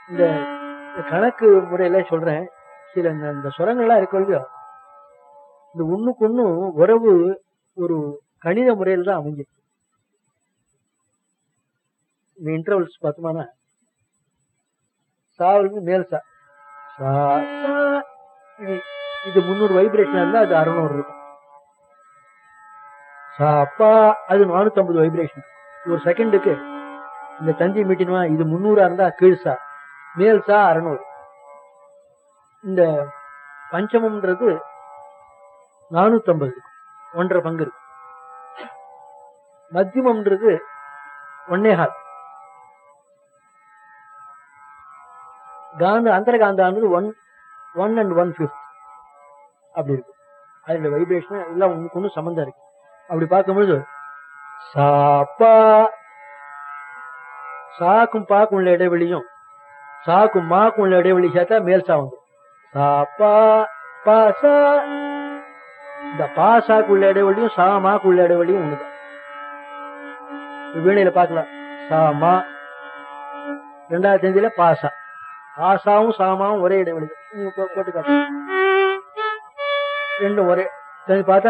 இந்த கணக்கு முறையில சொல்றேன். சில இந்த சுரங்கள்லாம் இருக்கு இல்லையோ, இந்த ஒண்ணுக்கு ஒண்ணும் உறவு ஒரு கணித முறையில தான் அமைஞ்சிருக்கு. இந்த இன்டர்வல்ஸ் பார்த்தோம்னா சாவுக்கு மேல் சா சா சா, இது 300 வைப்ரேஷன் இருந்தா அது 600 இருக்கும். சா அப்பா அது 450 வைப்ரேஷன் ஒரு செகண்டுக்கு. இந்த தந்தி மீட்டினா இது 300 இருந்தா கீழ் சா, மேல் சா 600. இந்த பஞ்சமம்ன்றது 450 இருக்கும், 1.5 பங்கு இருக்கு. மத்தியமம்ன்றது 1.5. அந்தரகாந்தானது 1 and 1/5 அப்படி இருக்கு. அதோட வைப்ரேஷன் எல்லாம் ஒண்ணுக்கு ஒண்ணு சம்பந்தம் இருக்கு. அப்படி பார்க்கும்போது சாப்பா சாக்கும் பாக்கும் உள்ள இடைவெளியும் சாக்கும் மாக்கும் உள்ள இடைவெளி சேர்த்தா மேல் சா வந்து சாப்பா பாசா. இந்த பாசாக்கு உள்ள இடைவெளியும் சா மாக்கு உள்ள இடைவெளியும் ஒண்ணுதான். வீணையில பார்க்கலாம். சா மா 2வது தேதியில பாசா, பாசாவும் சாமாவும் ஒரே இடைவெளி போட்டு காட்டு, ரெண்டும் ஒரே பார்த்தா.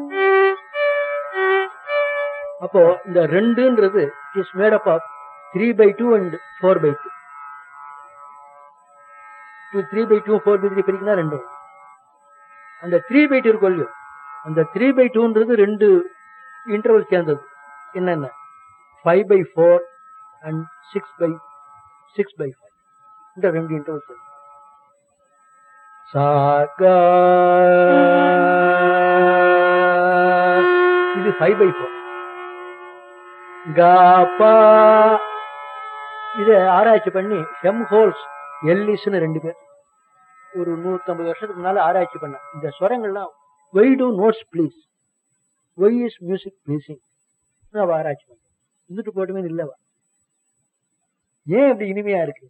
அப்போ இந்த 2ன்றது is made up of 3/2 and 4/2. 3/2 4/3 பிரிக்கினா 2. அந்த 3/2 இருக்கும் இல்லையோ, அந்த 3/2ன்றது 2 இன்டர்வல் சேர்ந்தது. என்னென்ன 5/4 and 6/5. இந்த 2 இன்டர்வல் சேர்ந்தது. சாகா இது 5/4. காப்பா இத ஆராய்ச்சி பண்ணி ஹெம் ஹோல்ஸ் எல்லிஸ்னு 2 பேர் ஒரு 150 வருஷத்துக்கு முன்னால ஆராய்ச்சி பண்ண. இந்த ஸ்வரங்கள்லாம் why do notes please, why is music pleasing அவ ஆராய்ச்சி பண்ண. இருந்துட்டு போட்டுமே இல்லவா, ஏன் இப்படி இனிமையா இருக்கு?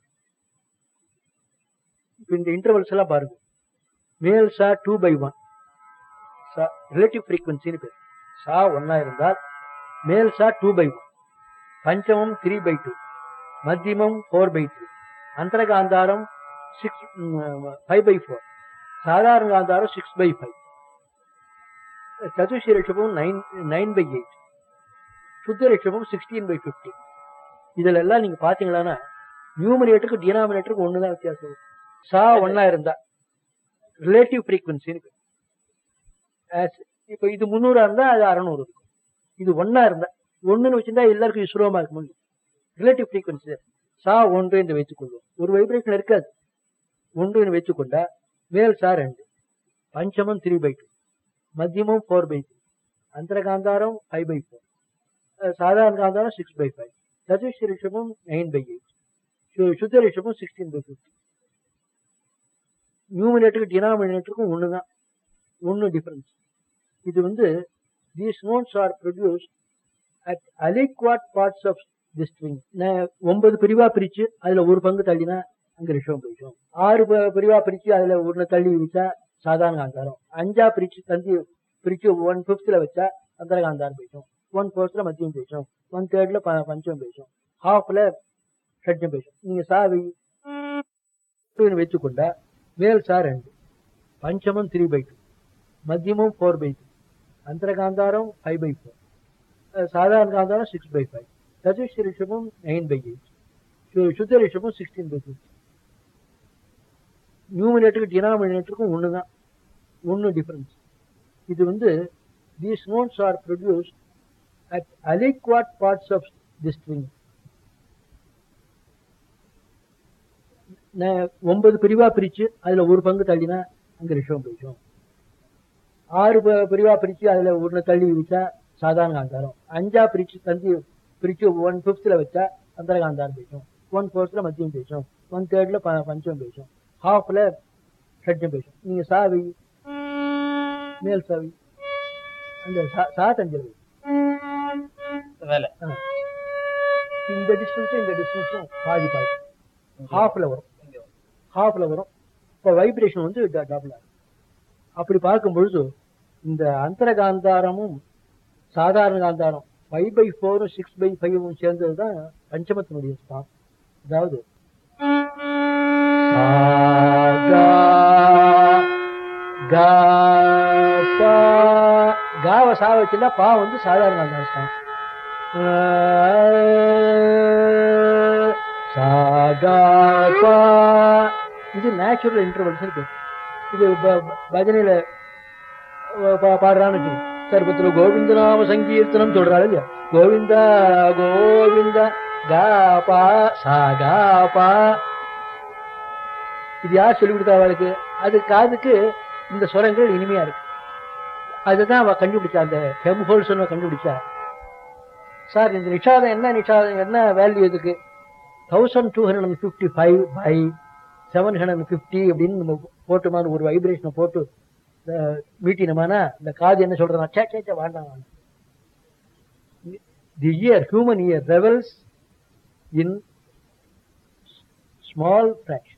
இப்ப இந்த இன்டர்வல்ஸ் எல்லாம் பாருங்க. மேல் சா 2/1 ரிலேட்டிவ் ஃப்ரீக்வன்சின்னு பேர். சா 1 இருந்தால் மேல் சா 2/1, பஞ்சமம் 3/2, மத்தியமம் 4/3, அந்தரகாந்தாரம் 5/4, சாதாரண காந்தாரம் 6/5, சதுஷி ரிஷபம் 9/8, சுத்த ரிஷபம் 16/50. இதுல எல்லாம் நீங்க பாத்தீங்களா நியூமரேட்டருக்கு டினாமினேட்டருக்கு ஒண்ணுதான் வித்தியாசம். சா 1 இருந்தா ரிலேட்டிவ் ஃப்ரீக்வன்சின்னு. இப்ப இது 300 இருந்தா அது 600 இருக்கும். இது 1 இருந்தா 1ன்னு வச்சிருந்தா எல்லாருக்கும் சுலபமா இருக்கும். ரிலேட்டிவ் ஃப்ரீக்வன்சி சா 1 என்று வைத்துக் கொள்வோம். ஒரு வைப்ரேஷன் இருக்காது. 1 என்று வைத்துக் கொண்டா மேல் சா 2, பஞ்சமம் 3/2, மத்தியமம் 4/3, அந்தரகாந்தாரம் 5/4, சாதாரண காந்தாரம் 6/5, சதுஷி ரிஷபம் 9/8, சுத்த ரிஷபம் 16/50. நியூமினேட்டருக்கு டினாமினேட்டருக்கும் ஒண்ணுதான், ஒன்னு டிஃபரன்ஸ். இது these notes are produced at aliquot parts of this string. 9 பிரிவா பிரிச்சு அதுல ஒரு பங்கு தள்ளினா அங்க ரிஷபம் போயிடும். 6 பிரிவா பிரிச்சு அதுல ஒண்ணு தள்ளி வச்சா சாதாரண காந்தாரம். 5ஆ பிரிச்சு தந்தி பிரிச்சு 1/5ல வச்சா அந்தரகாந்தாரம் போயிடும். 1/4ல மத்தியம் போயிடும். 1/3ல பஞ்சம் போயிடும். ஹாஃப்ல ஷட்ஜம் போயிடும். நீங்க சாவி வச்சுக்கொண்டா மேல் சா 2, பஞ்சமம் 3/2, மத்தியமம் 4/3, அந்தரகாந்தாரம் 5/4, சாதாரண காந்தாரம் 6/5, சதுஷி ரிஷபம் 9/8, சுத்த ரிஷபம் 16/50. நியூமினேட்டருக்கு டினாமினேட்டருக்கும் ஒண்ணுதான், ஒன்னு டிஃபரன்ஸ். இது these notes are produced at aliquot parts of this string. 9 பிரிவா பிரிச்சு அதுல ஒரு பங்கு தள்ளினா அங்க ரிஷபம் போயிடும். 6 பிரிவா பிரிச்சு அதுல ஒண்ணு தள்ளி வச்சா சாதாரண காந்தாரம். 5ஆ பிரிச்சு தந்தி பிரிச்சு 1/5ல வச்சா அந்தரகாந்தாரம் போயிடும். 1/4ல மத்தியம் போயிடும். 1/3ல பஞ்சம் போயிடும். ஹாஃப்ல ஷட்ஜம் போயிடும். நீங்க சாவி மேல் சாவி அந்த சாத்தஞ்சல் இந்த டிஸ்டன்ஸும் இந்த டிஸ்டன்ஸும் பாதி ஹாஃப்ல வரும். இப்ப வைப்ரேஷன் டபுள் ஆகும். அப்படி பார்க்கும் பொழுது இந்த அந்தரகாந்தாரமும் சாதாரண காந்தாரம் 5/4 6/5 சேர்ந்ததுதான் பஞ்சமத்தினுடைய ஸ்தானம். அதாவது கா பா காவை சா வச்சுன்னா பா வந்து சாதாரண அர்த்தம். சா கா பா இது நேச்சுரல் இன்டர்வல்ஸ் இருக்கு. இது பஜனையில பாடுறான்னு சர்வத்துல கோவிந்த நாம சங்கீர்த்தனம் சொல்றாரு இல்லையா, கோவிந்தா கோவிந்தா கா பா சா கா பா. இது யார் சொல்லி கொடுத்தா அவளுக்கு? அது காதுக்கு இந்த ஸ்வரங்கள் இனிமையா இருக்கு. அதுதான் அவ கண்டுபிடிச்சா, அந்த ஹெம்ஹோல்ஸ் கண்டுபிடிச்சா. சார் இந்த நிஷாதம் என்ன, நிஷாதம் என்ன வேல்யூ இதுக்கு? 1255 by 750 அப்படின்னு நம்ம போட்டுமான ஒரு வைப்ரேஷனை போட்டு மீட்டினமானா இந்த காது என்ன சொல்றா, சே சே வேண்டாம். The ear, human ear revels in small fractions,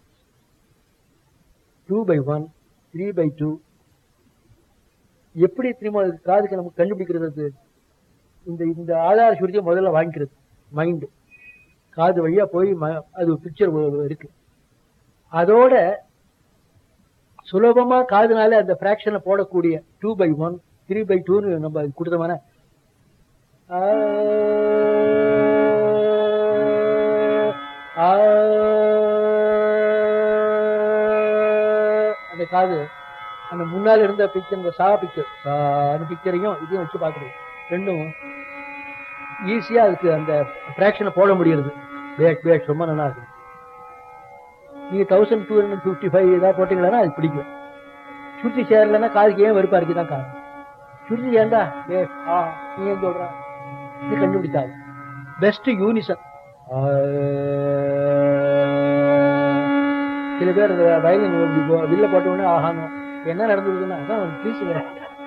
2/1, 3/2. எப்படி திரும்ப காதுக்கு நமக்கு கண்டுபிடிக்கிறது? இந்த இந்த ஆதார சுருதியை முதல்ல வாங்கிக்கிறது மைண்டு, காது வழியா போய் அது பிக்சர் இருக்கு. அதோட சுலபமா காதுனால அந்த பிராக்ஷனை போடக்கூடிய 2/1, 3/2 நம்ம கொடுத்தோம்னா அந்த காது அந்த முன்னால இருந்த பிக்சர், இந்த சா பிக்சர் அந்த பிக்சரையும் இதையும் வச்சு பாக்குறது, ரெண்டும் ஈஸியா அதுக்கு அந்த பிராக்ஷனை போட முடியுது. ரொம்ப நல்லா இருக்கு. நீங்க 1255 ஏதாவது போட்டீங்களா அது பிடிக்கும். சுருதி சேரலன்னா காதுக்கு ஏன் வெறுப்பா இருக்குதான் காரணம். சுருதி சேர்ந்தா நீ ஏன் சொல்ற, இது கண்டுபிடித்தாது. Best Unison. சில பேர் வயலின் வில்ல போட்ட உடனே ஆகாணும் என்ன நடந்ததுன்னா அதான் ப்ளீஸ்